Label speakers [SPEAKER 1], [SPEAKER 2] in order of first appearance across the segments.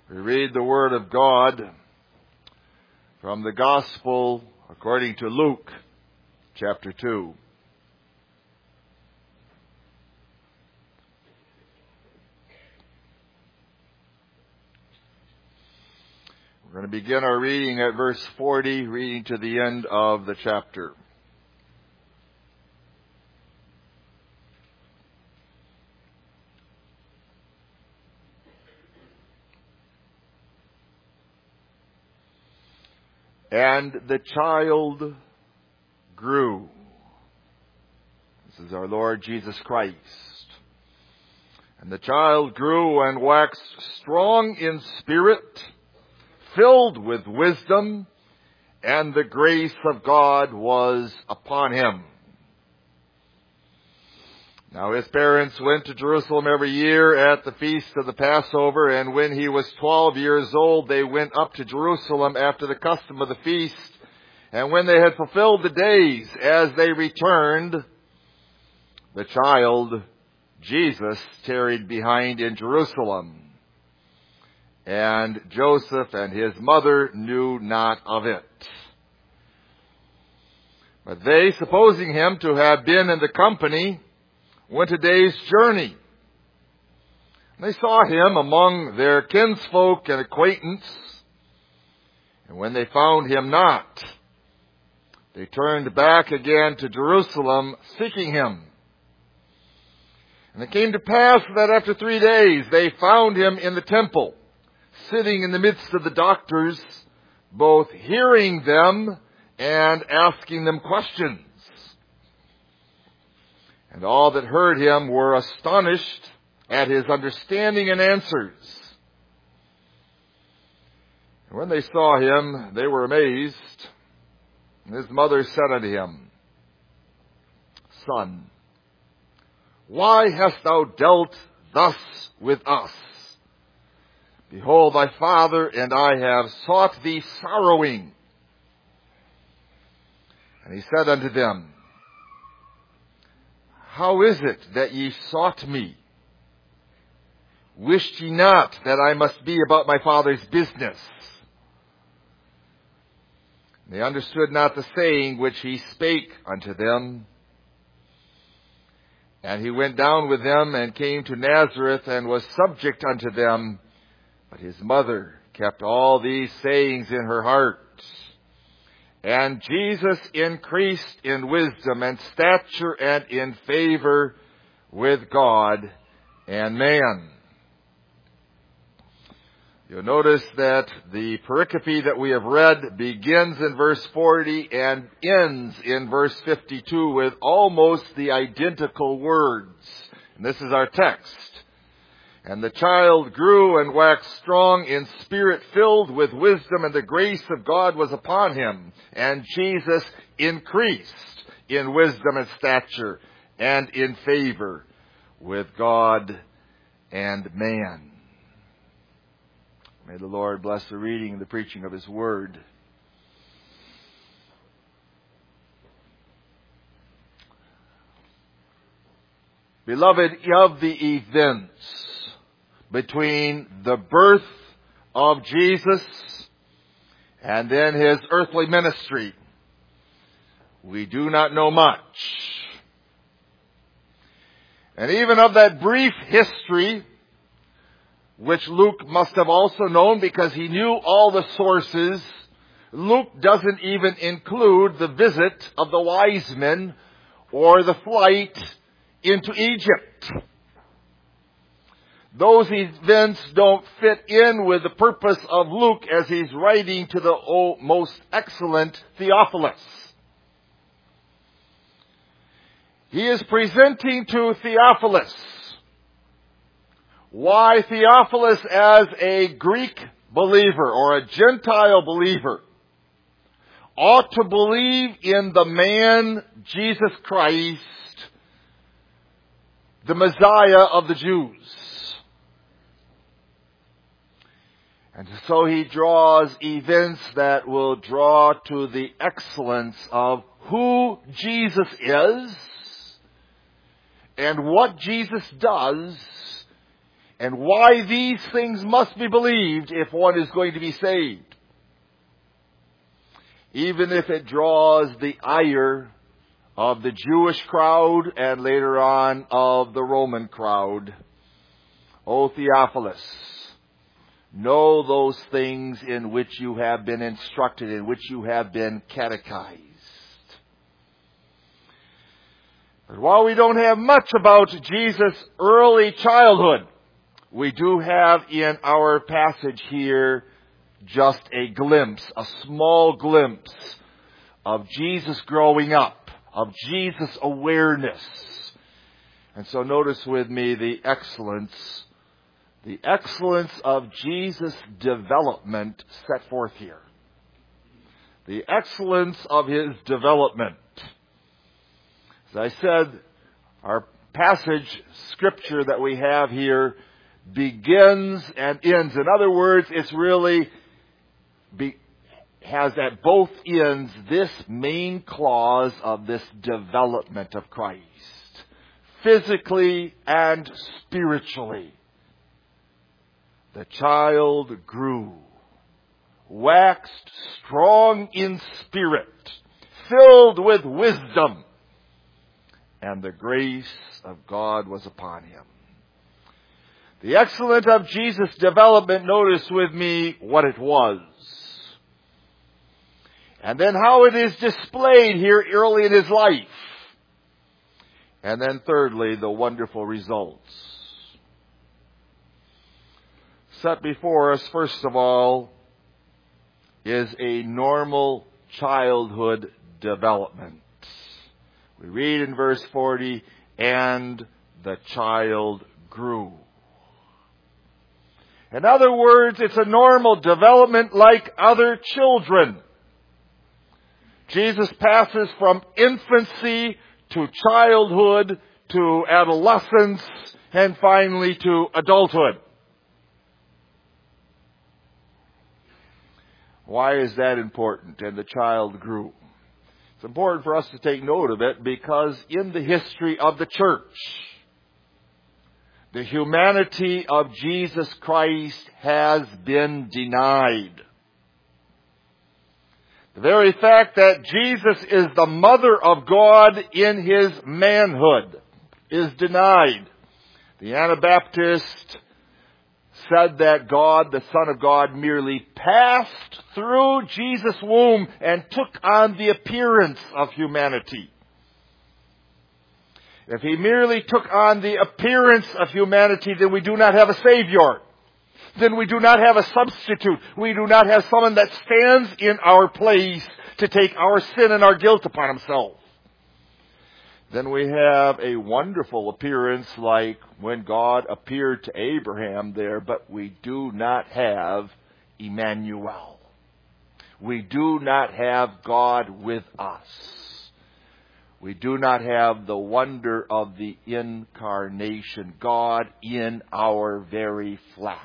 [SPEAKER 1] We read the Word of God from the Gospel according to Luke, chapter 2. We're going to begin our reading at verse 40, reading to the end of the chapter. And the child grew. This is our Lord Jesus Christ. And the child grew and waxed strong in spirit, filled with wisdom, and the grace of God was upon him. Now his parents went to Jerusalem every year at the feast of the Passover, and when he was 12 years old, they went up to Jerusalem after the custom of the feast. And when they had fulfilled the days, as they returned, the child, Jesus, tarried behind in Jerusalem. And Joseph and his mother knew not of it. But they, supposing him to have been in the company, went a day's journey. They saw him among their kinsfolk and acquaintance. And when they found him not, they turned back again to Jerusalem, seeking him. And it came to pass that after 3 days they found him in the temple, sitting in the midst of the doctors, both hearing them and asking them questions. And all that heard him were astonished at his understanding and answers. And when they saw him, they were amazed. And his mother said unto him, Son, why hast thou dealt thus with us? Behold, thy father and I have sought thee sorrowing. And he said unto them, How is it that ye sought me? Wished ye not that I must be about my father's business? They understood not the saying which he spake unto them. And he went down with them and came to Nazareth and was subject unto them. But his mother kept all these sayings in her heart. And Jesus increased in wisdom and stature and in favor with God and man. You'll notice that the pericope that we have read begins in verse 40 and ends in verse 52 with almost the identical words. And this is our text. And the child grew and waxed strong in spirit, filled with wisdom, and the grace of God was upon him. And Jesus increased in wisdom and stature and in favor with God and man. May the Lord bless the reading and the preaching of his word. Beloved, of the events between the birth of Jesus and then his earthly ministry, we do not know much. And even of that brief history, which Luke must have also known because he knew all the sources, Luke doesn't even include the visit of the wise men or the flight into Egypt. Those events don't fit in with the purpose of Luke as he's writing to the most excellent Theophilus. He is presenting to Theophilus why Theophilus, as a Greek believer or a Gentile believer, ought to believe in the man Jesus Christ, the Messiah of the Jews. And so he draws events that will draw to the excellence of who Jesus is and what Jesus does and why these things must be believed if one is going to be saved. Even if it draws the ire of the Jewish crowd and later on of the Roman crowd. O Theophilus, know those things in which you have been instructed, in which you have been catechized. But while we don't have much about Jesus' early childhood, we do have in our passage here just a glimpse, a small glimpse of Jesus growing up, of Jesus' awareness. And so notice with me the excellence of Jesus' development set forth here. The excellence of his development. As I said, our passage scripture that we have here begins and ends. In other words, it's really has at both ends this main clause of this development of Christ, physically and spiritually. The child grew, waxed strong in spirit, filled with wisdom, and the grace of God was upon him. The excellence of Jesus' development, notice with me what it was. And then how it is displayed here early in his life. And then thirdly, the wonderful results. Set before us, first of all, is a normal childhood development. We read in verse 40, and the child grew. In other words, it's a normal development like other children. Jesus passes from infancy to childhood to adolescence and finally to adulthood. Why is that important? And the child grew. It's important for us to take note of it because in the history of the church, the humanity of Jesus Christ has been denied. The very fact that Jesus is the mother of God in his manhood is denied. The Anabaptist said that God, the Son of God, merely passed through Jesus' womb and took on the appearance of humanity. If he merely took on the appearance of humanity, then we do not have a Savior. Then we do not have a substitute. We do not have someone that stands in our place to take our sin and our guilt upon himself. Then we have a wonderful appearance like when God appeared to Abraham there, but we do not have Emmanuel. We do not have God with us. We do not have the wonder of the incarnation, God in our very flesh.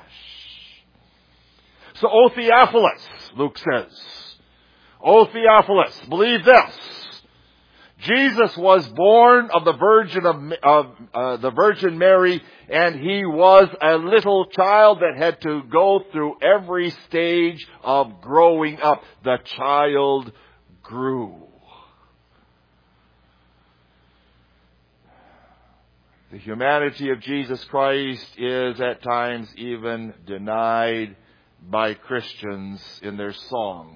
[SPEAKER 1] So, O Theophilus, Luke says, O Theophilus, believe this. Jesus was born of the Virgin Mary, and he was a little child that had to go through every stage of growing up. The child grew. The humanity of Jesus Christ is at times even denied by Christians in their songs.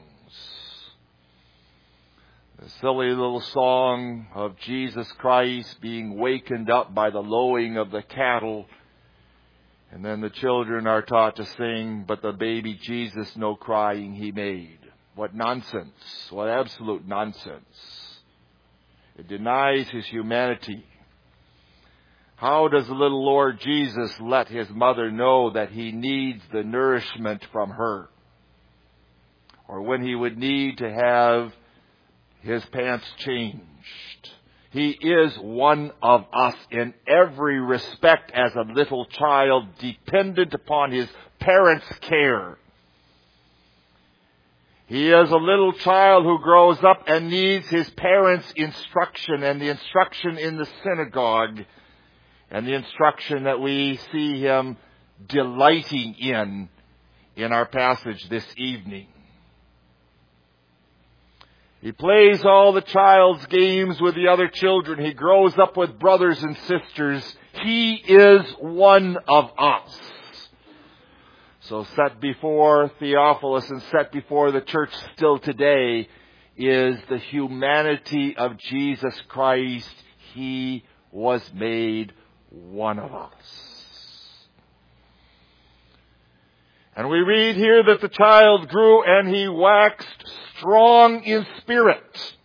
[SPEAKER 1] The silly little song of Jesus Christ being wakened up by the lowing of the cattle. And then the children are taught to sing, but the baby Jesus no crying he made. What nonsense. What absolute nonsense. It denies his humanity. How does the little Lord Jesus let his mother know that he needs the nourishment from her? Or when he would need to have his pants changed. He is one of us in every respect as a little child, dependent upon his parents' care. He is a little child who grows up and needs his parents' instruction and the instruction in the synagogue and the instruction that we see him delighting in our passage this evening. He plays all the child's games with the other children. He grows up with brothers and sisters. He is one of us. So set before Theophilus and set before the church still today is the humanity of Jesus Christ. He was made one of us. And we read here that the child grew and he waxed strong in spirit.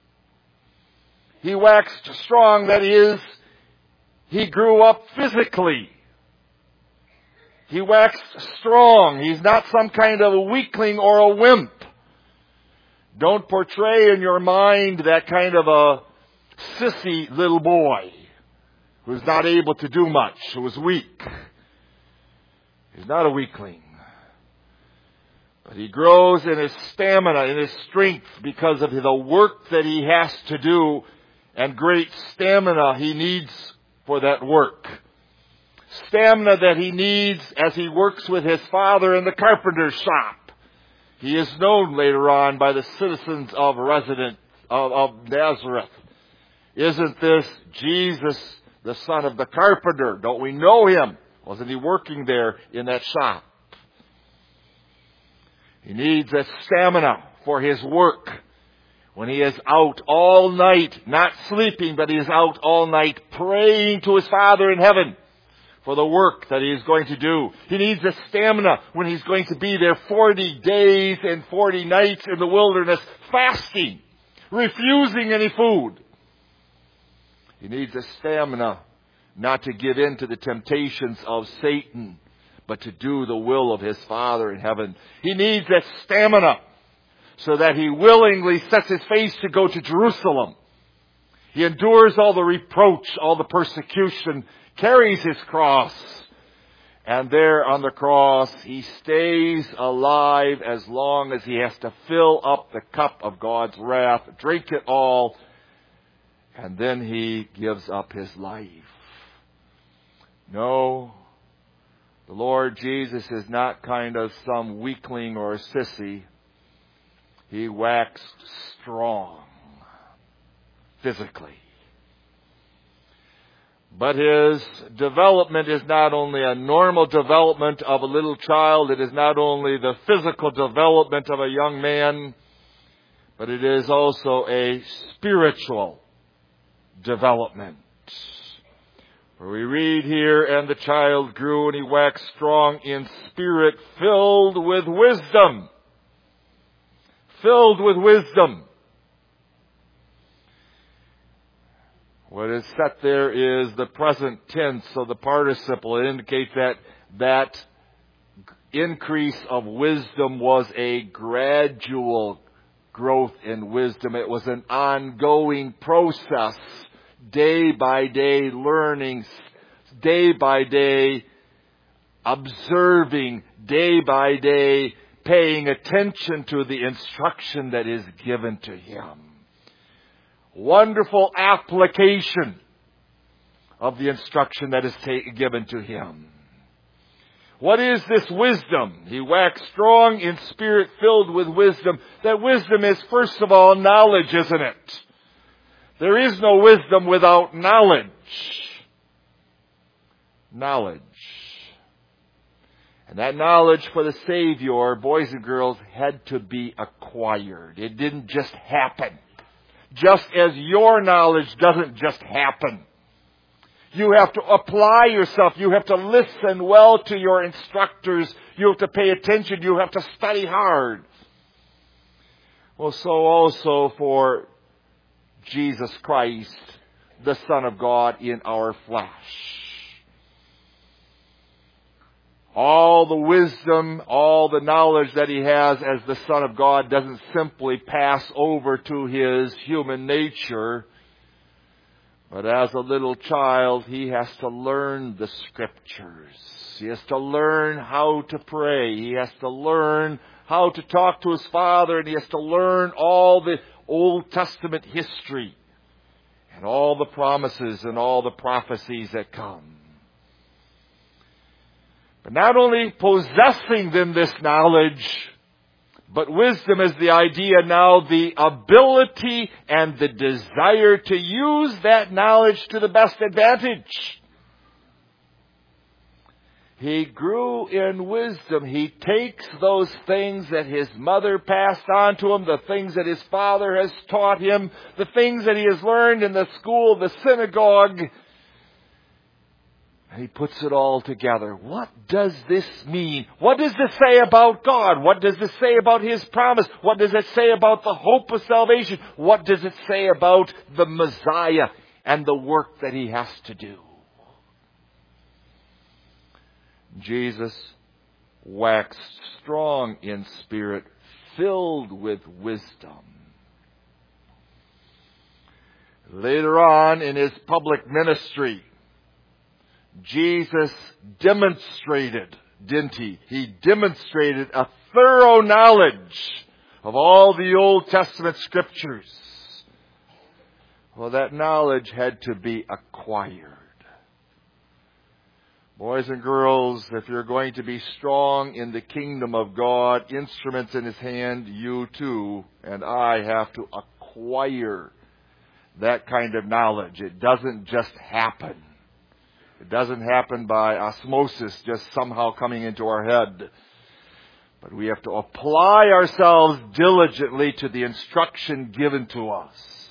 [SPEAKER 1] He waxed strong, that is, he grew up physically. He waxed strong. He's not some kind of a weakling or a wimp. Don't portray in your mind that kind of a sissy little boy who's not able to do much, who is weak. He's not a weakling. But he grows in his stamina, in his strength, because of the work that he has to do, and great stamina he needs for that work. Stamina that he needs as he works with his father in the carpenter's shop. He is known later on by the citizens of Nazareth. Isn't this Jesus, the son of the carpenter? Don't we know him? Wasn't he working there in that shop? He needs a stamina for his work. When he is out all night, not sleeping, but he is out all night praying to his Father in heaven for the work that he is going to do. He needs a stamina when he's going to be there 40 days and 40 nights in the wilderness, fasting, refusing any food. He needs a stamina not to give in to the temptations of Satan, but to do the will of his Father in heaven. He needs that stamina so that he willingly sets his face to go to Jerusalem. He endures all the reproach, all the persecution, carries his cross, and there on the cross he stays alive as long as he has to fill up the cup of God's wrath, drink it all, and then he gives up his life. No, the Lord Jesus is not kind of some weakling or a sissy. He waxed strong physically. But his development is not only a normal development of a little child. It is not only the physical development of a young man, but it is also a spiritual development. For we read here, and the child grew and he waxed strong in spirit, filled with wisdom. Filled with wisdom. What is set there is the present tense of the participle. It indicates that increase of wisdom was a gradual growth in wisdom. It was an ongoing process, day by day learning, day by day observing, day by day paying attention to the instruction that is given to him. Wonderful application of the instruction that is given to him. What is this wisdom? He waxed strong in spirit, filled with wisdom. That wisdom is, first of all, knowledge, isn't it? There is no wisdom without knowledge. Knowledge. And that knowledge for the Savior, boys and girls, had to be acquired. It didn't just happen. Just as your knowledge doesn't just happen. You have to apply yourself. You have to listen well to your instructors. You have to pay attention. You have to study hard. Well, so also for Jesus Christ, the Son of God in our flesh. All the wisdom, all the knowledge that he has as the Son of God doesn't simply pass over to his human nature. But as a little child, he has to learn the Scriptures. He has to learn how to pray. He has to learn how to talk to his Father. And he has to learn all the Old Testament history and all the promises and all the prophecies that come. But not only possessing them this knowledge, but wisdom is the idea now, the ability and the desire to use that knowledge to the best advantage. He grew in wisdom. He takes those things that his mother passed on to him, the things that his father has taught him, the things that he has learned in the school, the synagogue, and he puts it all together. What does this mean? What does this say about God? What does this say about His promise? What does it say about the hope of salvation? What does it say about the Messiah and the work that He has to do? Jesus waxed strong in spirit, filled with wisdom. Later on in His public ministry, Jesus demonstrated, didn't He? He demonstrated a thorough knowledge of all the Old Testament Scriptures. Well, that knowledge had to be acquired. Boys and girls, if you're going to be strong in the kingdom of God, instruments in His hand, you too and I have to acquire that kind of knowledge. It doesn't just happen. It doesn't happen by osmosis, just somehow coming into our head. But we have to apply ourselves diligently to the instruction given to us.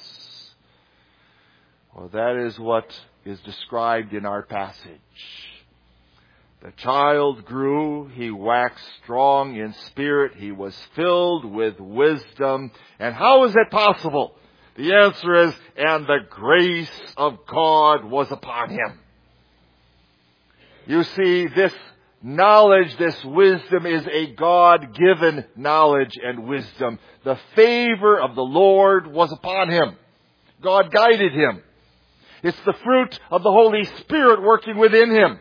[SPEAKER 1] Well, that is what is described in our passage. The child grew, he waxed strong in spirit, he was filled with wisdom. And how is that possible? The answer is, and the grace of God was upon him. You see, this knowledge, this wisdom is a God-given knowledge and wisdom. The favor of the Lord was upon him. God guided him. It's the fruit of the Holy Spirit working within him.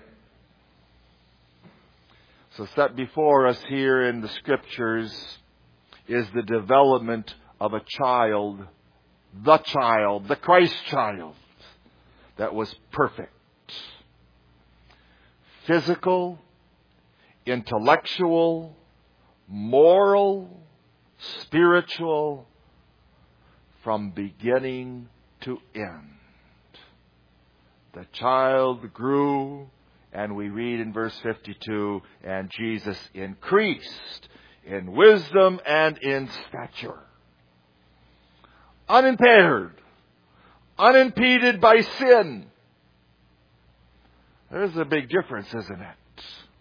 [SPEAKER 1] So set before us here in the Scriptures is the development of a child, the Christ child, that was perfect. Physical, intellectual, moral, spiritual, from beginning to end. The child grew, and we read in verse 52, and Jesus increased in wisdom and in stature. Unimpaired, unimpeded by sin. There's a big difference, isn't it?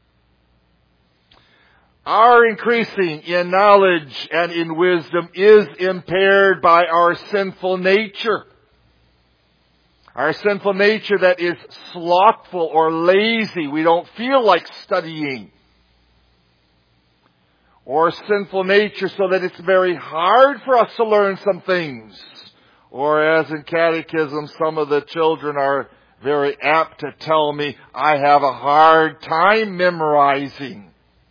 [SPEAKER 1] Our increasing in knowledge and in wisdom is impaired by our sinful nature. Our sinful nature that is slothful or lazy. We don't feel like studying. Or sinful nature so that it's very hard for us to learn some things. Or as in catechism, some of the children are very apt to tell me, I have a hard time memorizing.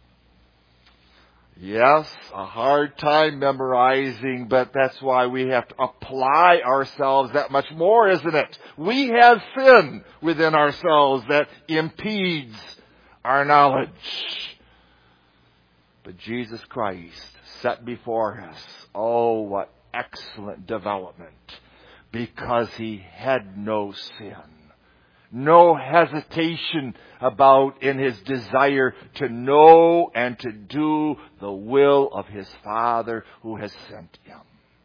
[SPEAKER 1] Yes, a hard time memorizing, but that's why we have to apply ourselves that much more, isn't it? We have sin within ourselves that impedes our knowledge. But Jesus Christ set before us, oh, what excellent development, because He had no sin. No hesitation about in His desire to know and to do the will of His Father who has sent Him.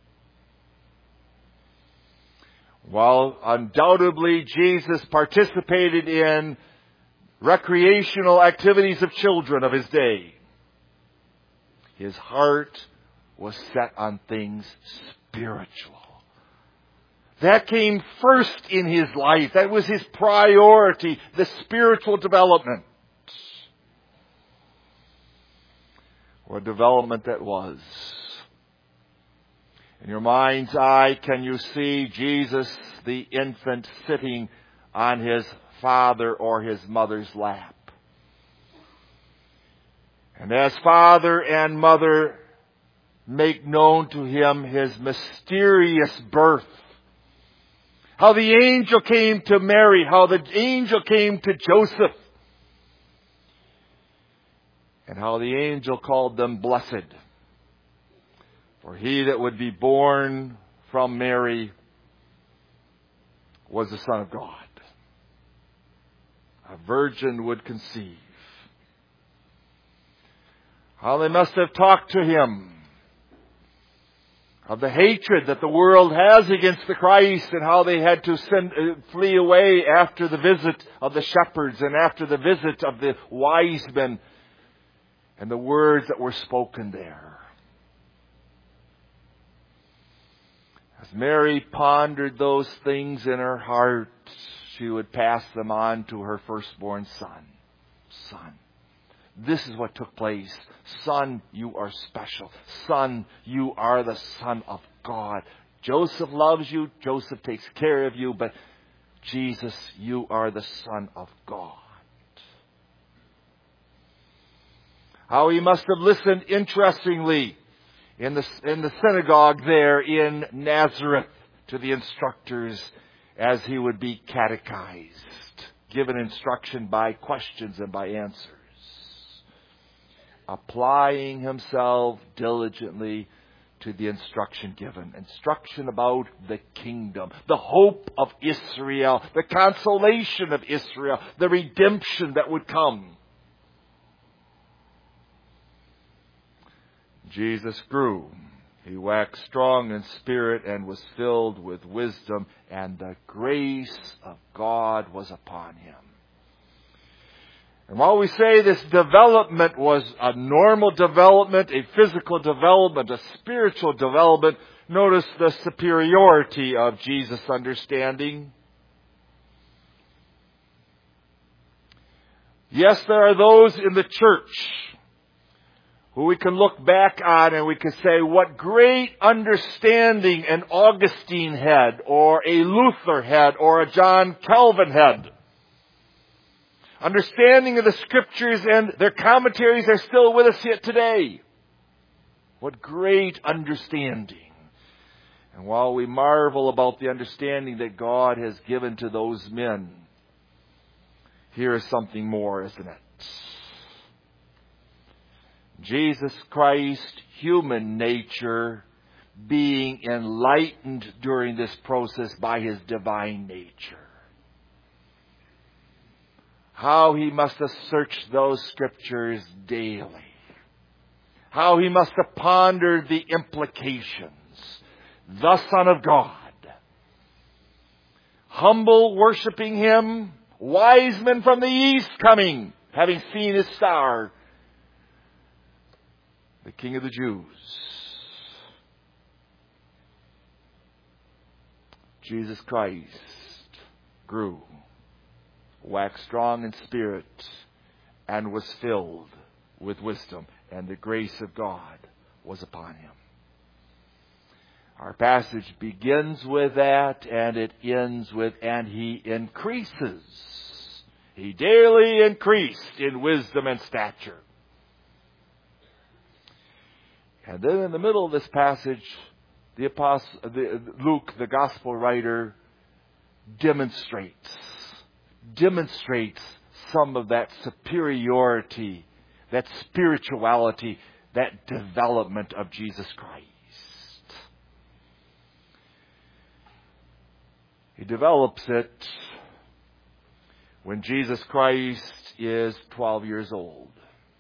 [SPEAKER 1] While undoubtedly Jesus participated in recreational activities of children of His day, His heart was set on things spiritual. That came first in His life. That was His priority, the spiritual development. What development that was. In your mind's eye, can you see Jesus, the infant, sitting on His father or His mother's lap? And as father and mother make known to Him His mysterious birth, how the angel came to Mary, how the angel came to Joseph. and how the angel called them blessed. For he that would be born from Mary was the Son of God. A virgin would conceive. How they must have talked to him of the hatred that the world has against the Christ, and how they had to flee away after the visit of the shepherds and after the visit of the wise men and the words that were spoken there. As Mary pondered those things in her heart, she would pass them on to her firstborn son. Son, this is what took place. Son, you are special. Son, you are the Son of God. Joseph loves you. Joseph takes care of you. But Jesus, you are the Son of God. How he must have listened interestingly in the synagogue there in Nazareth to the instructors as he would be catechized, given instruction by questions and by answers, applying himself diligently to the instruction given. Instruction about the kingdom, the hope of Israel, the consolation of Israel, the redemption that would come. Jesus grew. He waxed strong in spirit and was filled with wisdom, and the grace of God was upon him. And while we say this development was a normal development, a physical development, a spiritual development, notice the superiority of Jesus' understanding. Yes, there are those in the church who we can look back on and we can say, what great understanding an Augustine had, or a Luther had, or a John Calvin had. Understanding of the Scriptures, and their commentaries are still with us yet today. What great understanding. And while we marvel about the understanding that God has given to those men, here is something more, isn't it? Jesus Christ, human nature, being enlightened during this process by his divine nature. How he must have searched those Scriptures daily. How he must have pondered the implications. The Son of God. Humble, worshiping him. Wise men from the east coming, having seen his star. The King of the Jews. Jesus Christ grew, waxed strong in spirit, and was filled with wisdom, and the grace of God was upon him. Our passage begins with that, and it ends with, and he increases. He daily increased in wisdom and stature. And then in the middle of this passage, Luke, the gospel writer, demonstrates some of that superiority, that spirituality, that development of Jesus Christ. He develops it when Jesus Christ is 12 years old.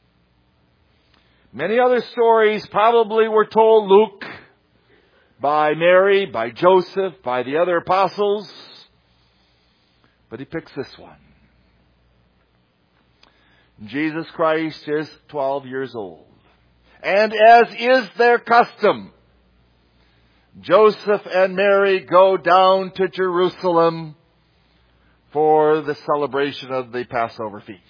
[SPEAKER 1] Many other stories probably were told Luke by Mary, by Joseph, by the other apostles. But he picks this one. Jesus Christ is 12 years old. And as is their custom, Joseph and Mary go down to Jerusalem for the celebration of the Passover feast.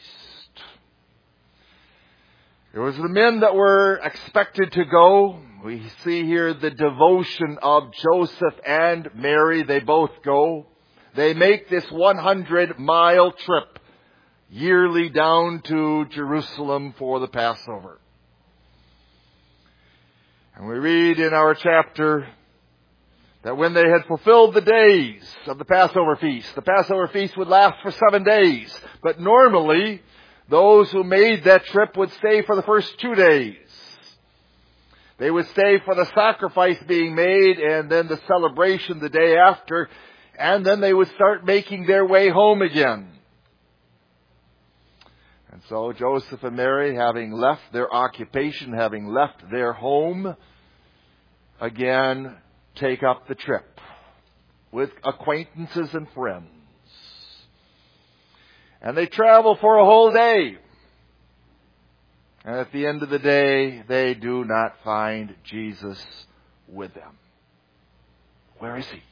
[SPEAKER 1] It was the men that were expected to go. We see here the devotion of Joseph and Mary. They both go. They make this 100-mile trip yearly down to Jerusalem for the Passover. And we read in our chapter that when they had fulfilled the days of the Passover feast would last for 7 days. But normally, Those who made that trip would stay for the first 2 days. They would stay for the sacrifice being made and then the celebration the day after, and then they would start making their way home again. And so Joseph and Mary, having left their occupation, having left their home, again take up the trip with acquaintances and friends. And they travel for a whole day. And at the end of the day, they do not find Jesus with them. Where is he?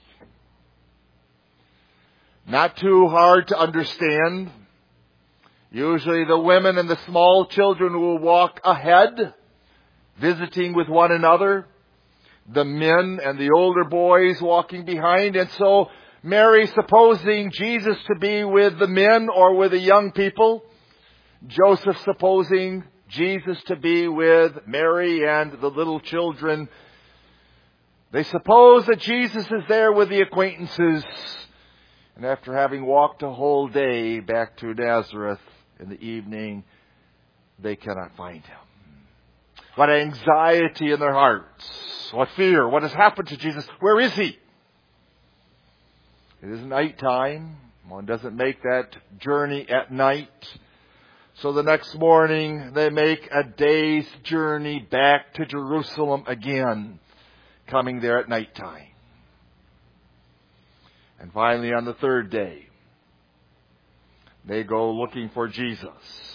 [SPEAKER 1] Not too hard to understand. Usually the women and the small children will walk ahead, visiting with one another. The men and the older boys walking behind. And so Mary, supposing Jesus to be with the men or with the young people, Joseph supposing Jesus to be with Mary and the little children, they suppose that Jesus is there with the acquaintances. And after having walked a whole day back to Nazareth in the evening, they cannot find him. What anxiety in their hearts. What fear. What has happened to Jesus? Where is he? It is nighttime. One doesn't make that journey at night. So the next morning they make a day's journey back to Jerusalem again, coming there at nighttime. And finally on the third day, they go looking for Jesus.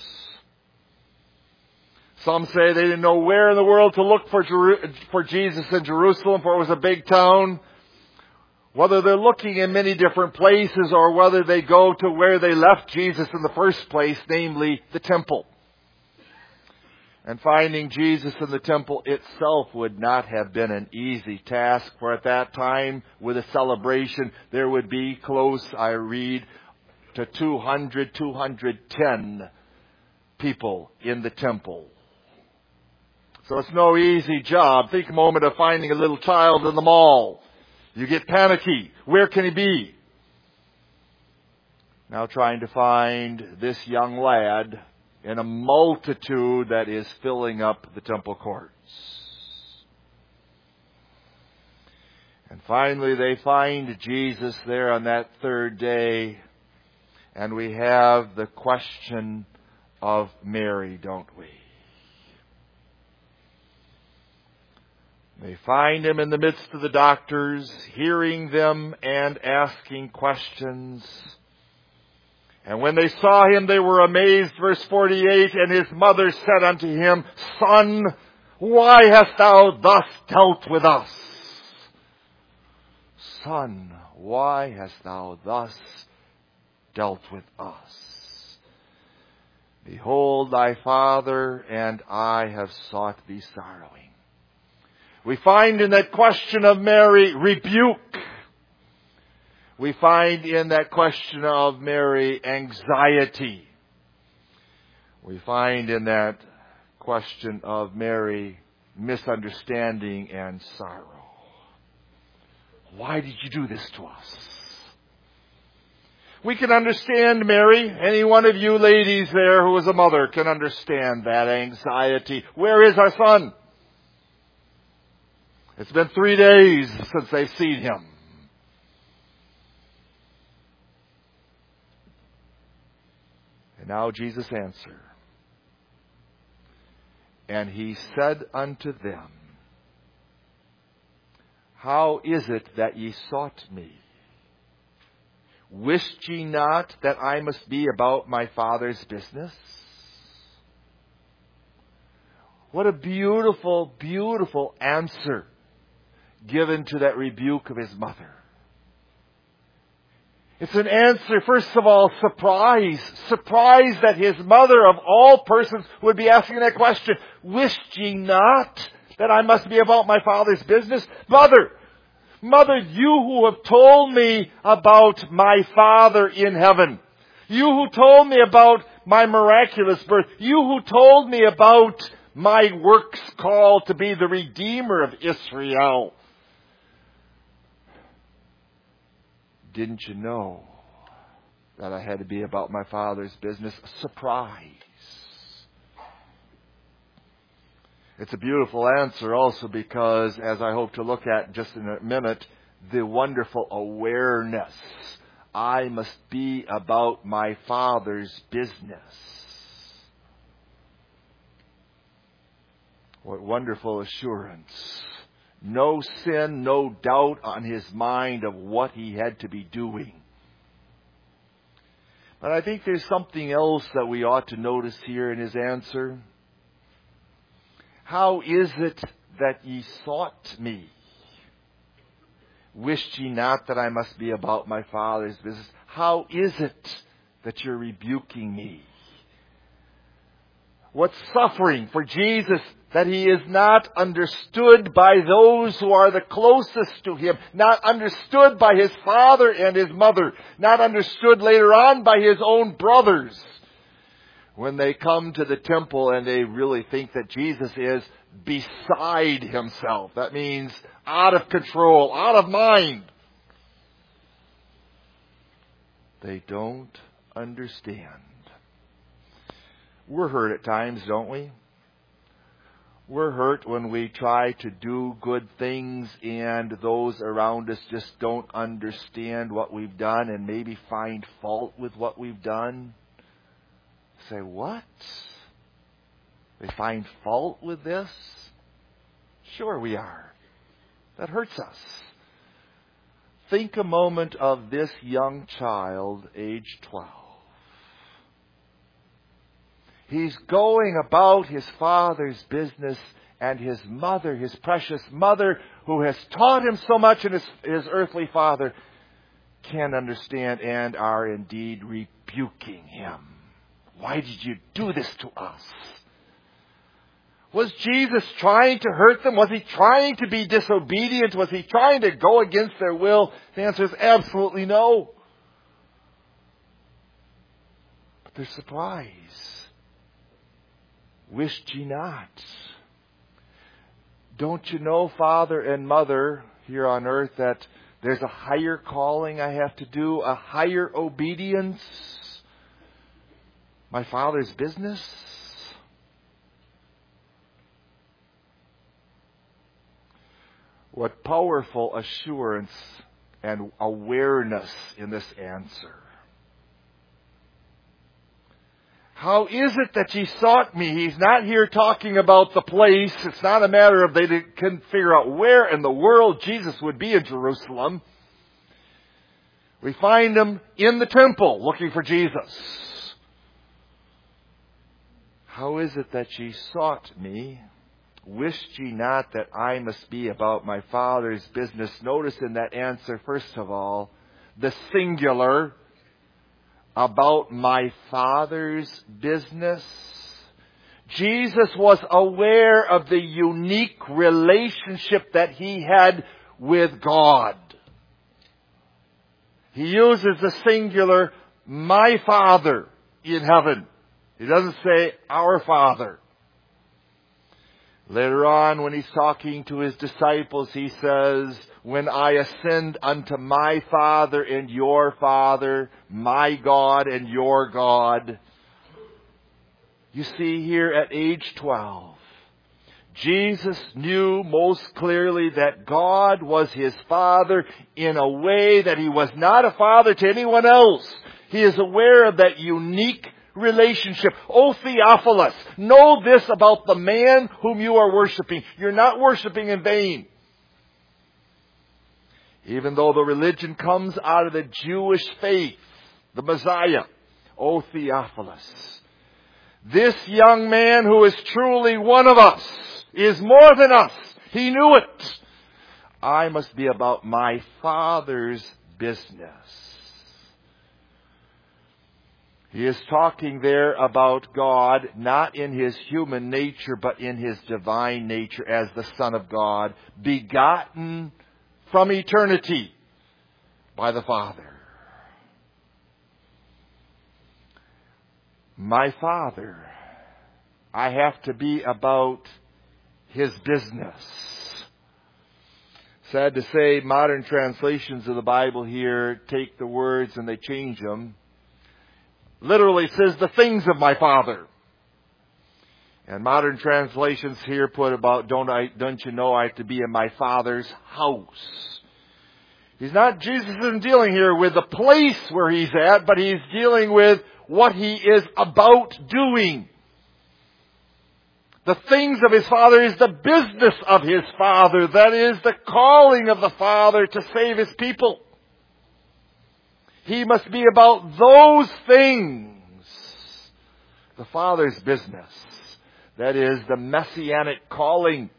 [SPEAKER 1] Some say they didn't know where in the world to look for Jesus in Jerusalem, for it was a big town. Whether they're looking in many different places or whether they go to where they left Jesus in the first place, namely the temple. And finding Jesus in the temple itself would not have been an easy task, for at that time, with a celebration, there would be close, I read, to 210 people in the temple. So it's no easy job. Think a moment of finding a little child in the mall. You get panicky. Where can he be? Now trying to find this young lad in a multitude that is filling up the temple courts. And finally they find Jesus there on that third day. And we have the question of Mary, don't we? They find him in the midst of the doctors, hearing them and asking questions. And when they saw him, they were amazed. Verse 48, and his mother said unto him, Son, why hast thou thus dealt with us? Son, why hast thou thus dealt with us? Behold, thy father and I have sought thee sorrowing. We find in that question of Mary rebuke. We find in that question of Mary anxiety. We find in that question of Mary misunderstanding and sorrow. Why did you do this to us? We can understand Mary. Any one of you ladies there who is a mother can understand that anxiety. Where is our son? It's been 3 days since they've seen him. And now Jesus answered. And he said unto them, How is it that ye sought me? Wist ye not that I must be about my Father's business? What a beautiful, beautiful answer given to that rebuke of his mother. It's an answer, first of all, surprise. Surprise that his mother, of all persons, would be asking that question. Wist ye not that I must be about my Father's business? Mother, you who have told me about my Father in heaven. You who told me about my miraculous birth. You who told me about my works call to be the Redeemer of Israel. Didn't you know that I had to be about my Father's business? Surprise. It's a beautiful answer also because, as I hope to look at just in a minute, the wonderful awareness. I must be about my Father's business. What wonderful assurance. No sin, no doubt on his mind of what he had to be doing. But I think there's something else that we ought to notice here in his answer. How is it that ye sought me? Wished ye not that I must be about my Father's business? How is it that you're rebuking me? What suffering for Jesus that he is not understood by those who are the closest to him, not understood by his father and his mother, not understood later on by his own brothers. When they come to the temple and they really think that Jesus is beside himself. That means out of control, out of mind. They don't understand. We're hurt at times, don't we? We're hurt when we try to do good things and those around us just don't understand what we've done and maybe find fault with what we've done. Say, what? They find fault with this? Sure we are. That hurts us. Think a moment of this young child, age 12. He's going about his father's business, and his mother, his precious mother, who has taught him so much, and his earthly father, can understand and are indeed rebuking him. Why did you do this to us? Was Jesus trying to hurt them? Was he trying to be disobedient? Was he trying to go against their will? The answer is absolutely no. But they're surprised. Wished ye not. Don't you know, father and mother here on earth, that there's a higher calling I have to do, a higher obedience? My Father's business? What powerful assurance and awareness in this answer. How is it that ye sought me? He's not here talking about the place. It's not a matter of they couldn't figure out where in the world Jesus would be in Jerusalem. We find him in the temple looking for Jesus. How is it that ye sought me? Wished ye not that I must be about my Father's business? Notice in that answer, first of all, the singular, about my Father's business. Jesus was aware of the unique relationship that he had with God. He uses the singular, my Father in heaven. He doesn't say our Father. Later on, when he's talking to his disciples, he says, when I ascend unto my Father and your Father, my God and your God. You see here at age 12, Jesus knew most clearly that God was his Father in a way that he was not a father to anyone else. He is aware of that unique relationship. O Theophilus, know this about the man whom you are worshiping. You're not worshiping in vain. Even though the religion comes out of the Jewish faith, the Messiah. O Theophilus, this young man who is truly one of us is more than us. He knew it. I must be about my Father's business. He is talking there about God, not in his human nature, but in his divine nature as the Son of God, begotten from eternity by the Father. My Father, I have to be about his business. Sad to say, modern translations of the Bible here take the words and they change them. Literally says the things of my Father. And modern translations here put about, don't you know I have to be in my Father's house. Jesus isn't dealing here with the place where He's at, but He's dealing with what He is about doing. The things of His Father is the business of His Father. That is the calling of the Father to save His people. He must be about those things. The Father's business. That is the messianic calling.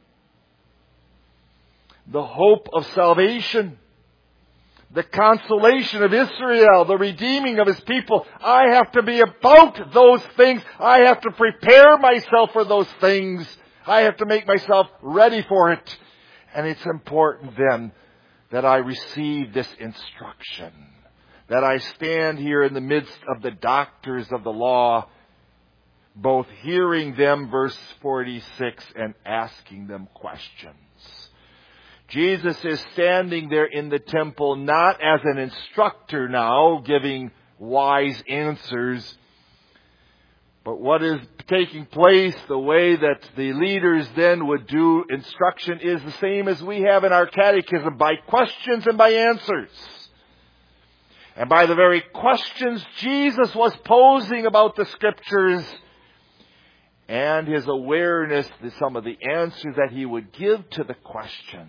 [SPEAKER 1] The hope of salvation. The consolation of Israel, the redeeming of His people. I have to be about those things. I have to prepare myself for those things. I have to make myself ready for it. And it's important then that I receive this instruction. That I stand here in the midst of the doctors of the law, both hearing them, verse 46, and asking them questions. Jesus is standing there in the temple not as an instructor now, giving wise answers. But what is taking place, the way that the leaders then would do instruction, is the same as we have in our catechism, by questions and by answers. And by the very questions Jesus was posing about the Scriptures, and his awareness that some of the answers that he would give to the questions,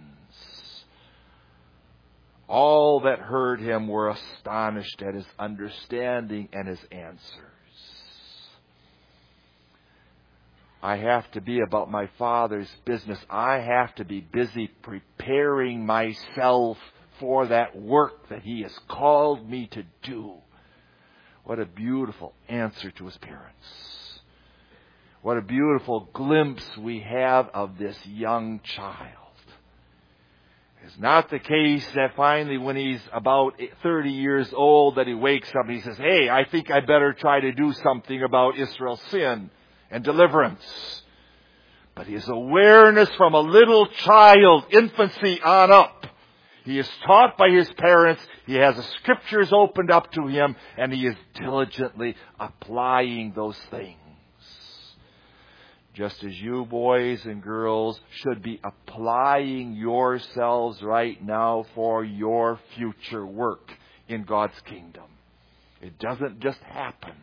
[SPEAKER 1] all that heard him were astonished at his understanding and his answers. I have to be about my Father's business. I have to be busy preparing myself for that work that He has called me to do. What a beautiful answer to his parents. What a beautiful glimpse we have of this young child. It's not the case that finally when he's about 30 years old that he wakes up and he says, hey, I think I better try to do something about Israel's sin and deliverance. But his awareness from a little child, infancy on up. He is taught by his parents. He has the Scriptures opened up to him, and he is diligently applying those things. Just as you boys and girls should be applying yourselves right now for your future work in God's kingdom. It doesn't just happen.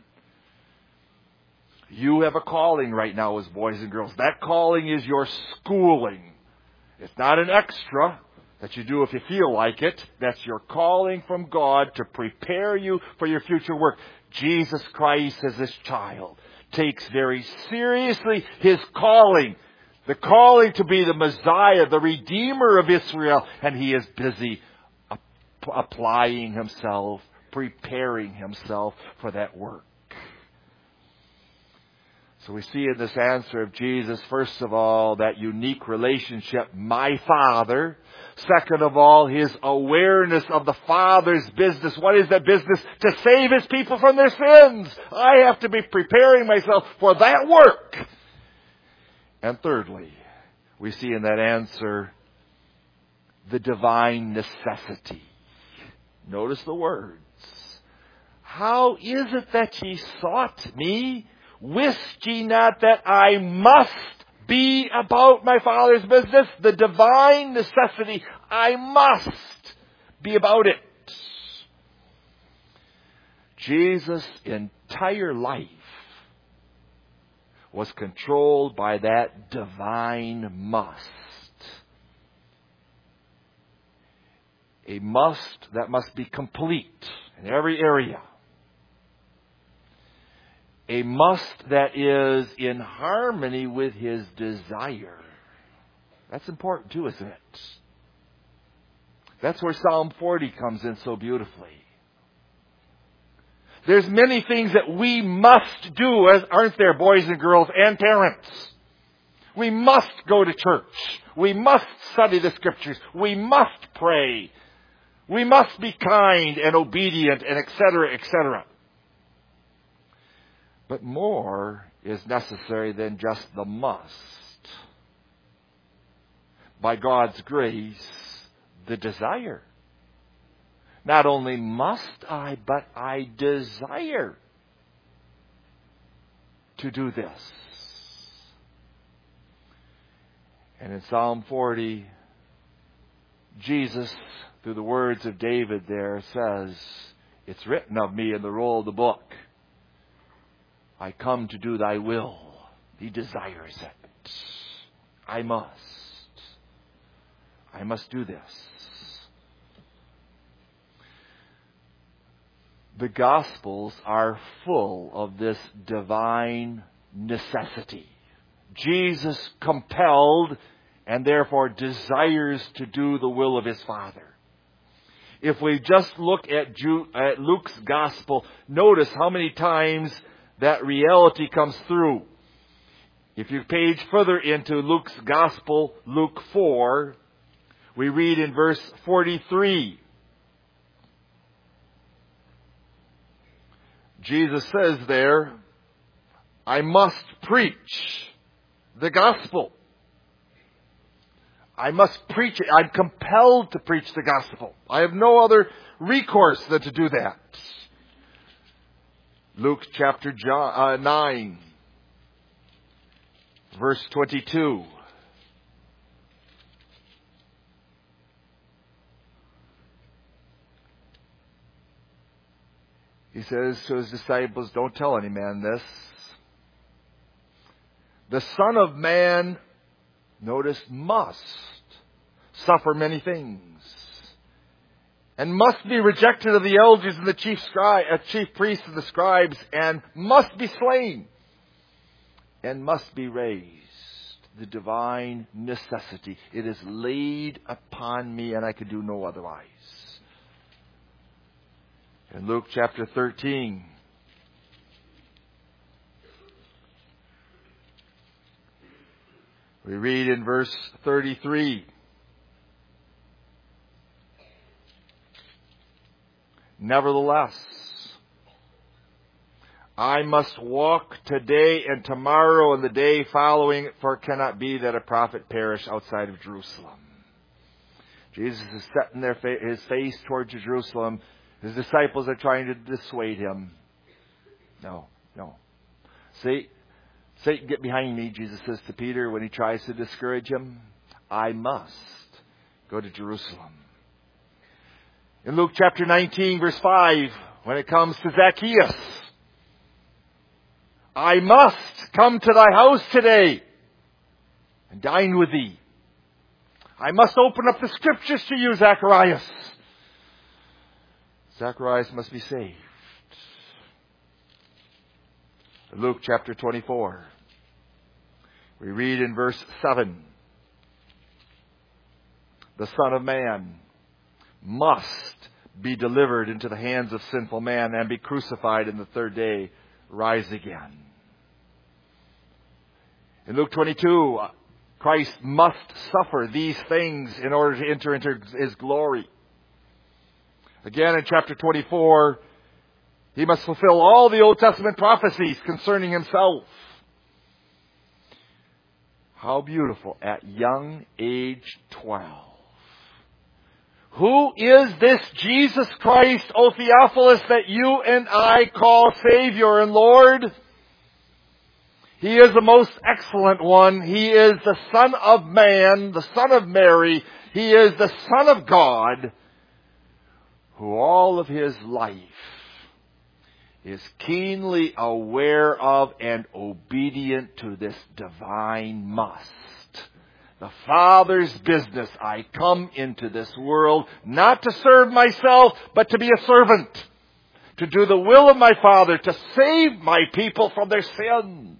[SPEAKER 1] You have a calling right now as boys and girls. That calling is your schooling. It's not an extra that you do if you feel like it. That's your calling from God to prepare you for your future work. Jesus Christ, as this child, takes very seriously his calling. The calling to be the Messiah, the Redeemer of Israel. And he is busy applying himself, preparing himself for that work. So we see in this answer of Jesus, first of all, that unique relationship, my Father. Second of all, his awareness of the Father's business. What is that business? To save his people from their sins. I have to be preparing myself for that work. And thirdly, we see in that answer the divine necessity. Notice the words. How is it that ye sought me? Wist ye not that I must be about my Father's business? The divine necessity. I must be about it. Jesus' entire life was controlled by that divine must. A must that must be complete in every area. A must that is in harmony with his desire. That's important too, isn't it? That's where Psalm 40 comes in so beautifully. There's many things that we must do, aren't there, boys and girls and parents? We must go to church. We must study the Scriptures. We must pray. We must be kind and obedient and etc., etc. But more is necessary than just the must. By God's grace, the desire. Not only must I, but I desire to do this. And in Psalm 40, Jesus, through the words of David there, says, it's written of me in the roll of the book. I come to do thy will. He desires it. I must do this. The Gospels are full of this divine necessity. Jesus compelled and therefore desires to do the will of His Father. If we just look at Luke's Gospel, notice how many times that reality comes through. If you page further into Luke's Gospel, Luke 4, we read in verse 43. Jesus says there, I must preach the gospel. I must preach it. I'm compelled to preach the gospel. I have no other recourse than to do that. Luke chapter 9, verse 22. He says to His disciples, don't tell any man this. The Son of Man, notice, must suffer many things, and must be rejected of the elders and the chief priests and the scribes, and must be slain, and must be raised. The divine necessity. It is laid upon me, and I can do no otherwise. In Luke chapter 13, we read in verse 33, nevertheless, I must walk today and tomorrow and the day following, for it cannot be that a prophet perish outside of Jerusalem. Jesus is setting his face towards Jerusalem. His disciples are trying to dissuade him. No. Satan, get behind me, Jesus says to Peter when he tries to discourage him. I must go to Jerusalem. In Luke chapter 19, verse 5, when it comes to Zacchaeus, I must come to thy house today and dine with thee. I must open up the scriptures to you, Zacharias. Zacharias must be saved. Luke chapter 24. We read in verse 7. The Son of Man must be delivered into the hands of sinful man and be crucified, and the third day rise again. In Luke 22, Christ must suffer these things in order to enter into His glory. Again, in chapter 24, He must fulfill all the Old Testament prophecies concerning Himself. How beautiful at young age 12. Who is this Jesus Christ, O Theophilus, that you and I call Savior and Lord? He is the most excellent one. He is the Son of Man, the Son of Mary. He is the Son of God, who all of His life is keenly aware of and obedient to this divine must. The Father's business. I come into this world not to serve myself, but to be a servant. To do the will of my Father, to save my people from their sins.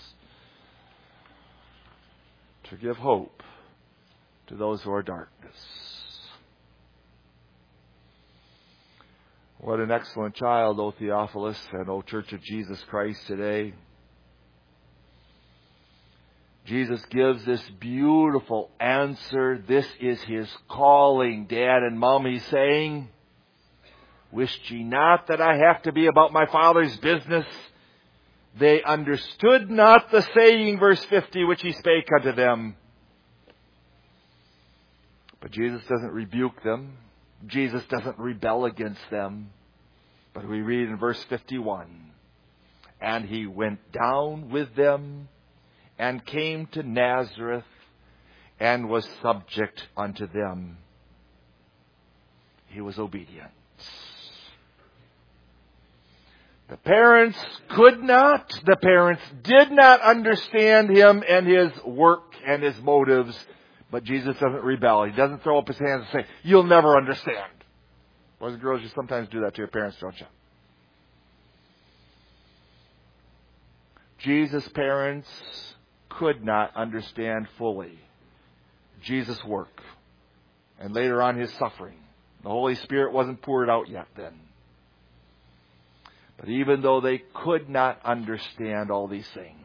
[SPEAKER 1] To give hope to those who are darkness. What an excellent child, O Theophilus, and O Church of Jesus Christ today. Jesus gives this beautiful answer. This is His calling. Dad and Mom, He's saying, wist ye not that I have to be about my Father's business? They understood not the saying, verse 50, which He spake unto them. But Jesus doesn't rebuke them. Jesus doesn't rebel against them. But we read in verse 51, and He went down with them and came to Nazareth, and was subject unto them. He was obedient. The parents did not understand him and his work and his motives, but Jesus doesn't rebel. He doesn't throw up his hands and say, "You'll never understand." Boys and girls, you sometimes do that to your parents, don't you? Jesus' parents could not understand fully Jesus' work and later on his suffering. The Holy Spirit wasn't poured out yet then. But even though they could not understand all these things,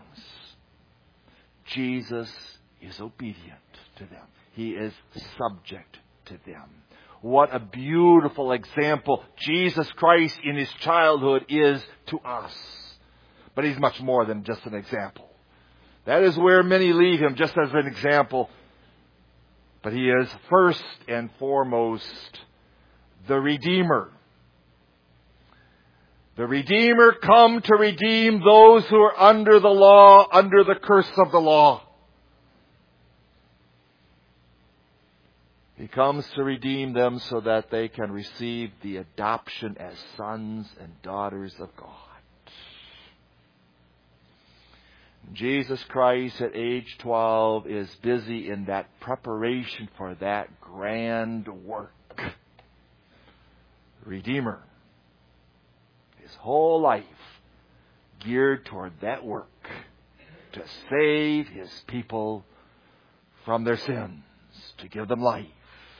[SPEAKER 1] Jesus is obedient to them. He is subject to them. What a beautiful example Jesus Christ in his childhood is to us. But he's much more than just an example. That is where many leave him, just as an example. But he is first and foremost the Redeemer. The Redeemer come to redeem those who are under the law, under the curse of the law. He comes to redeem them so that they can receive the adoption as sons and daughters of God. Jesus Christ at age 12 is busy in that preparation for that grand work. Redeemer. His whole life geared toward that work to save his people from their sins, to give them life.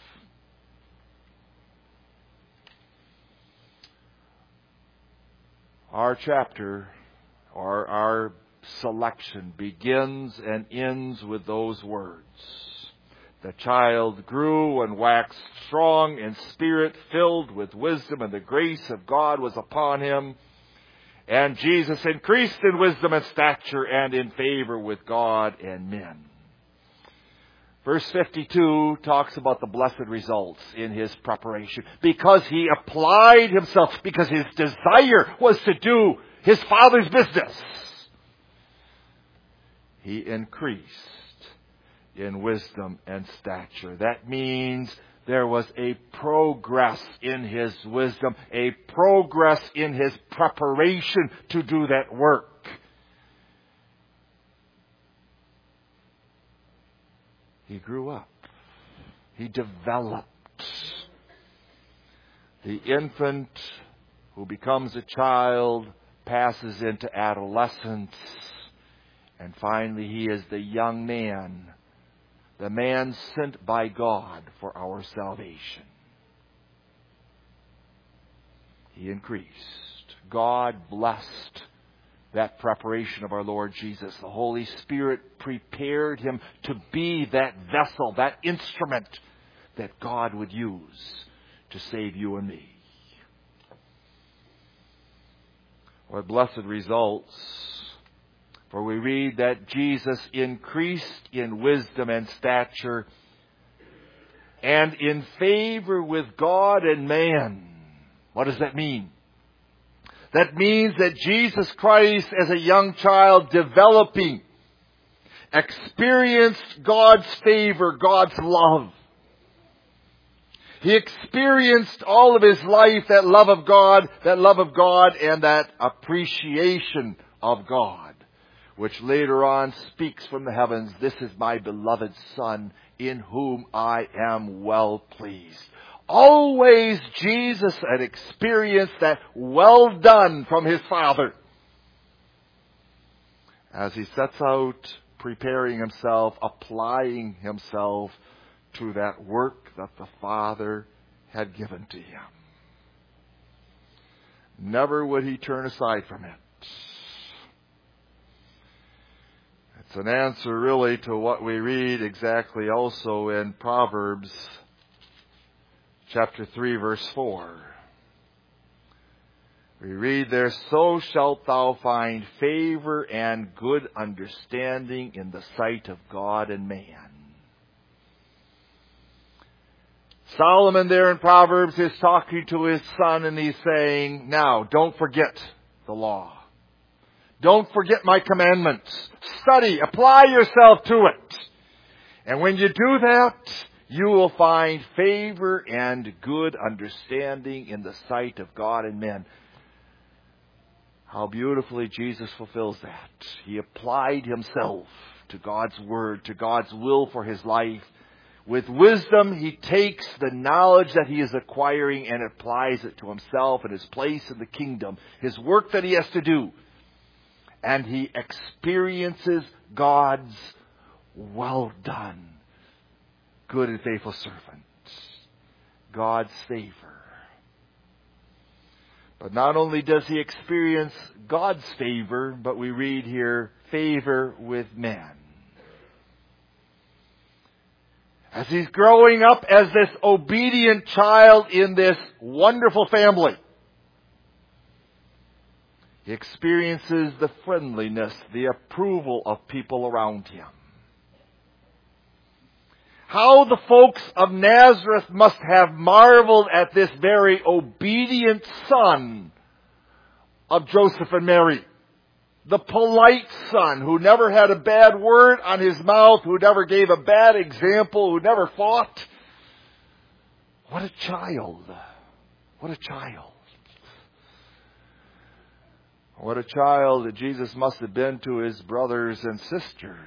[SPEAKER 1] Our chapter, or our selection, begins and ends with those words. The child grew and waxed strong in spirit, filled with wisdom, and the grace of God was upon him. And Jesus increased in wisdom and stature and in favor with God and men. Verse 52 talks about the blessed results in his preparation. Because he applied himself, because his desire was to do his Father's business. He increased in wisdom and stature. That means there was a progress in his wisdom, a progress in his preparation to do that work. He grew up. He developed. The infant who becomes a child passes into adolescence, and finally he is the young man, the man sent by God for our salvation. He increased. God blessed that preparation of our Lord Jesus. The Holy Spirit prepared him to be that vessel, that instrument that God would use to save you and me. What blessed results! For we read that Jesus increased in wisdom and stature and in favor with God and man. What does that mean? That means that Jesus Christ, as a young child developing, experienced God's favor, God's love. He experienced all of his life that love of God and that appreciation of God, which later on speaks from the heavens, "This is my beloved Son, in whom I am well pleased." Always Jesus had experienced that well done from his Father as he sets out preparing himself, applying himself to that work that the Father had given to him. Never would he turn aside from it. It's an answer really to what we read exactly also in Proverbs chapter 3, verse 4. We read there, "So shalt thou find favor and good understanding in the sight of God and man." Solomon there in Proverbs is talking to his son and he's saying, now, don't forget the law. Don't forget my commandments. Study, apply yourself to it. And when you do that, you will find favor and good understanding in the sight of God and men. How beautifully Jesus fulfills that. He applied himself to God's word, to God's will for his life. With wisdom, he takes the knowledge that he is acquiring and applies it to himself and his place in the kingdom, his work that he has to do. And he experiences God's well done, good and faithful servant. God's favor. But not only does he experience God's favor, but we read here, favor with men. As he's growing up as this obedient child in this wonderful family, he experiences the friendliness, the approval of people around him. How the folks of Nazareth must have marveled at this very obedient son of Joseph and Mary. The polite son who never had a bad word on his mouth, who never gave a bad example, who never fought. What a child. What a child. What a child that Jesus must have been to his brothers and sisters.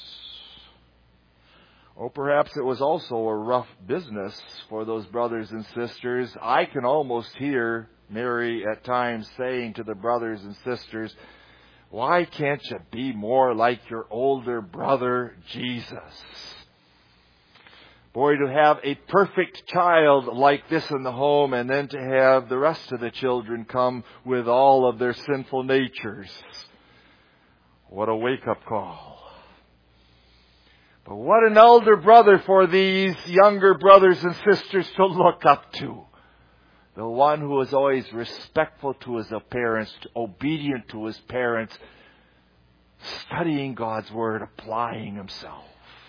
[SPEAKER 1] Or perhaps it was also a rough business for those brothers and sisters. I can almost hear Mary at times saying to the brothers and sisters, "Why can't you be more like your older brother Jesus?" Boy, to have a perfect child like this in the home and then to have the rest of the children come with all of their sinful natures. What a wake-up call. But what an elder brother for these younger brothers and sisters to look up to. The one who is always respectful to his parents, obedient to his parents, studying God's Word, applying himself.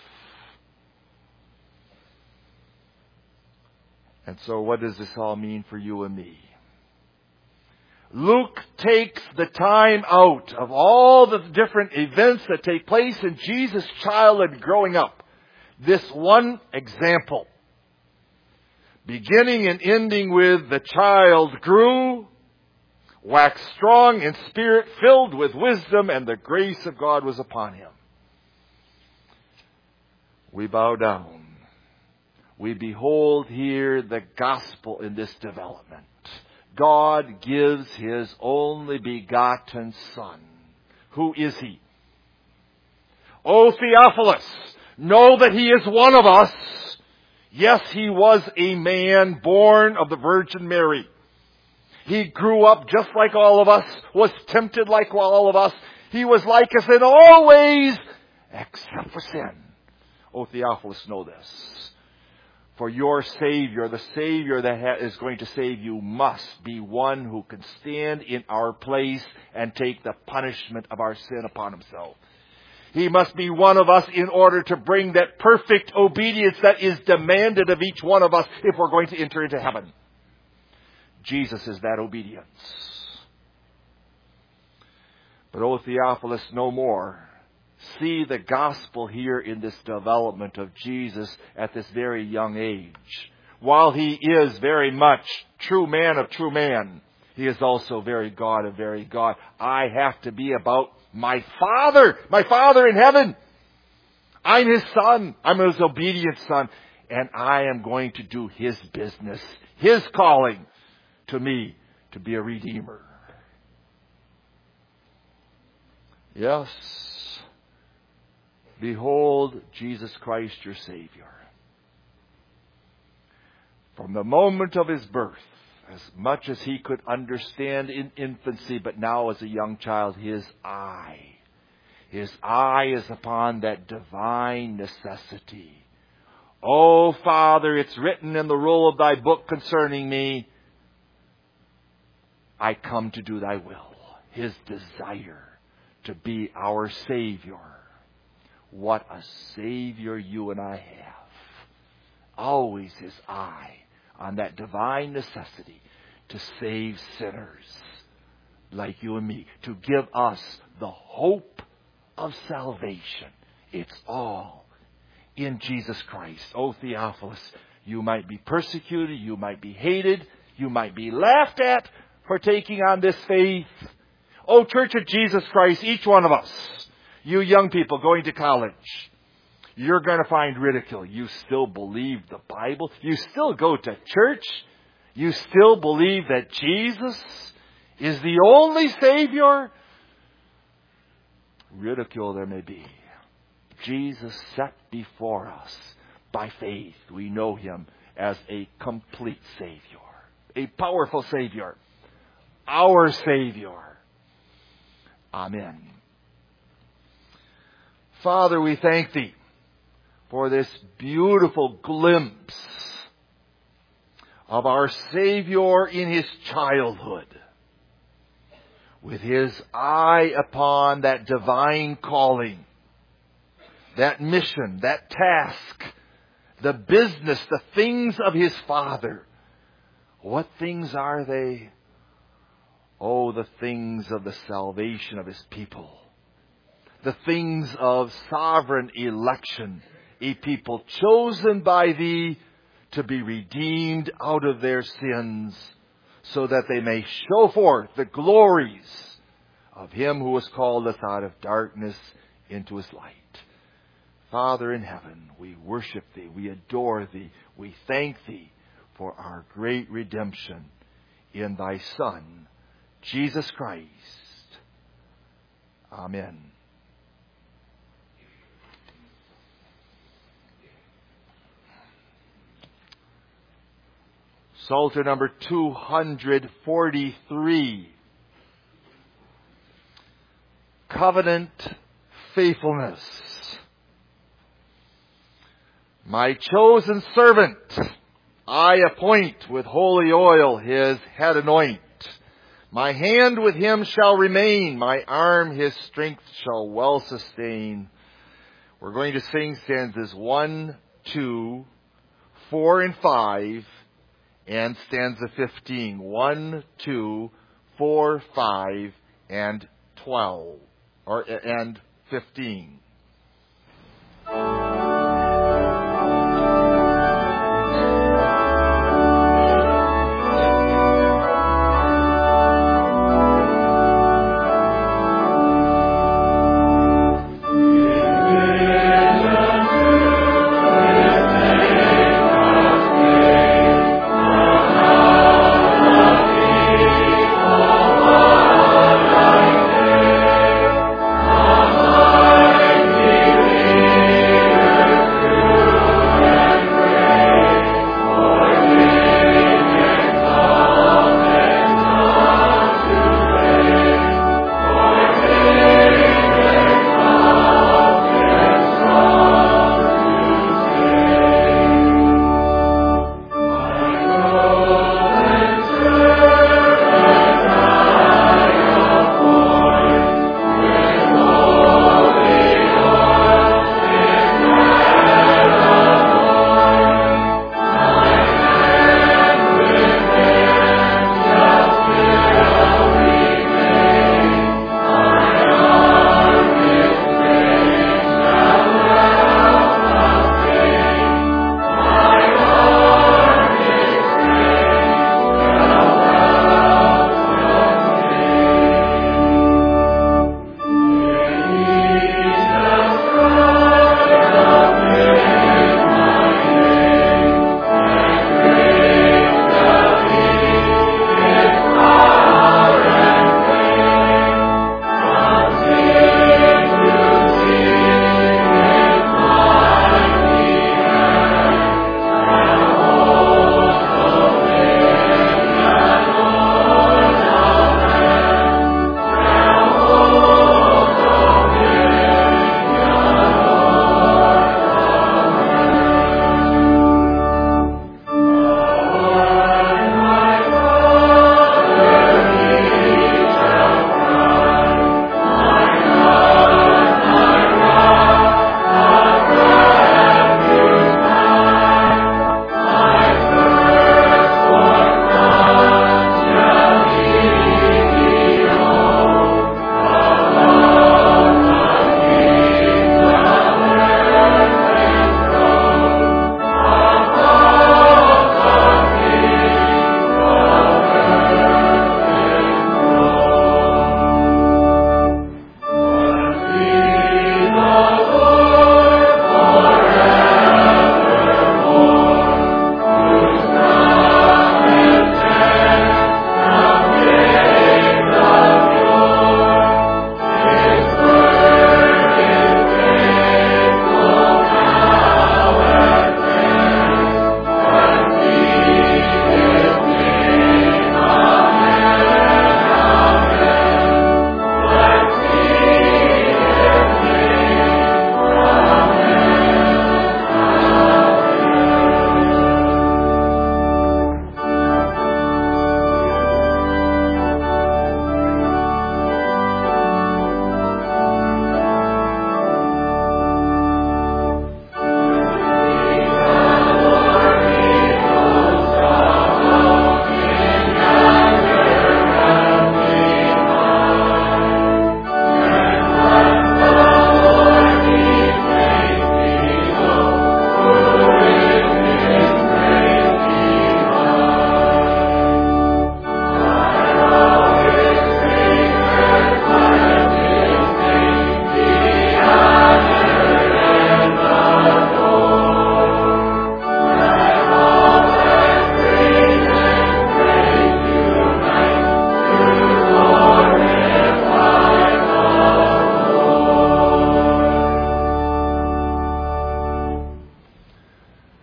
[SPEAKER 1] And so what does this all mean for you and me? Luke takes the time out of all the different events that take place in Jesus' childhood growing up. This one example, beginning and ending with the child grew, waxed strong in spirit, filled with wisdom, and the grace of God was upon him. We bow down. We behold here the gospel in this development. God gives his only begotten Son. Who is he? O Theophilus, know that he is one of us. Yes, he was a man born of the Virgin Mary. He grew up just like all of us, was tempted like all of us. He was like us in all ways, except for sin. O Theophilus, know this. For your Savior, the Savior that is going to save you, must be one who can stand in our place and take the punishment of our sin upon himself. He must be one of us in order to bring that perfect obedience that is demanded of each one of us if we're going to enter into heaven. Jesus is that obedience. But, O Theophilus, no more. See the gospel here in this development of Jesus at this very young age. While he is very much true man of true man, he is also very God of very God. I have to be about my Father in heaven. I'm his son. I'm his obedient son. And I am going to do his business, his calling to me to be a redeemer. Yes. Behold Jesus Christ, your Savior. From the moment of his birth, as much as he could understand in infancy, but now as a young child, his eye is upon that divine necessity. O Father, it's written in the roll of thy book concerning me, I come to do thy will. His desire to be our Savior. What a Savior you and I have. Always his eye on that divine necessity to save sinners like you and me. To give us the hope of salvation. It's all in Jesus Christ. Oh, Theophilus, you might be persecuted, you might be hated, you might be laughed at for taking on this faith. Oh, Church of Jesus Christ, each one of us, you young people going to college, you're going to find ridicule. You still believe the Bible? You still go to church? You still believe that Jesus is the only Savior? Ridicule there may be. Jesus set before us by faith. We know Him as a complete Savior, a powerful Savior, our Savior. Amen. Father, we thank Thee for this beautiful glimpse of our Savior in His childhood, with His eye upon that divine calling, that mission, that task, the business, the things of His Father. What things are they? Oh, the things of the salvation of His people. The things of sovereign election, a people chosen by Thee to be redeemed out of their sins, so that they may show forth the glories of Him who has called us out of darkness into His light. Father in heaven, we worship Thee, we adore Thee, we thank Thee for our great redemption in Thy Son, Jesus Christ. Amen. Psalter number 243. Covenant faithfulness. My chosen servant, I appoint with holy oil his head anoint. My hand with him shall remain, my arm his strength shall well sustain. We're going to sing stanzas 1, 2, 4, and 5, and stanza 15. 1, 2, 4, 5, and 12, and 15.
[SPEAKER 2] Amen.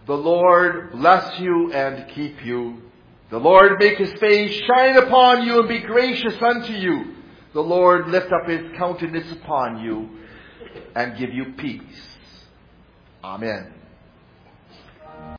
[SPEAKER 1] The Lord bless you and keep you. The Lord make His face shine upon you and be gracious unto you. The Lord lift up His countenance upon you and give you peace. Amen.